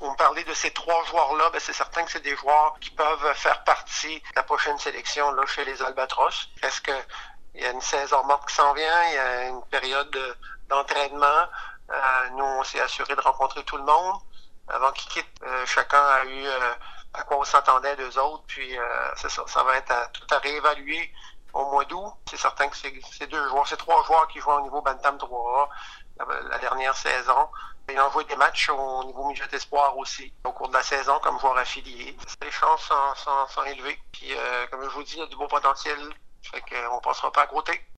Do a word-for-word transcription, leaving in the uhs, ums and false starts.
vous me parlez de ces trois joueurs-là, ben c'est certain que c'est des joueurs qui peuvent faire partie de la prochaine sélection là, chez les Albatros. Est-ce que il y a une saison morte qui s'en vient, il y a une période de, d'entraînement. Euh, nous, on s'est assuré de rencontrer tout le monde avant qu'ils quittent. Euh, chacun a eu euh, à quoi on s'entendait d'eux autres, puis euh, c'est ça, ça va être à, tout à réévaluer au mois d'août. C'est certain que c'est, c'est deux joueurs, c'est trois joueurs qui jouent au niveau Bantam trois A la, la dernière saison. Ils ont joué des matchs au niveau milieu d'espoir aussi, au cours de la saison, comme joueurs affiliés. Les chances sont, sont, sont élevées. Puis, euh, comme je vous dis, il y a du beau potentiel. Fait qu'on passera pas à côté.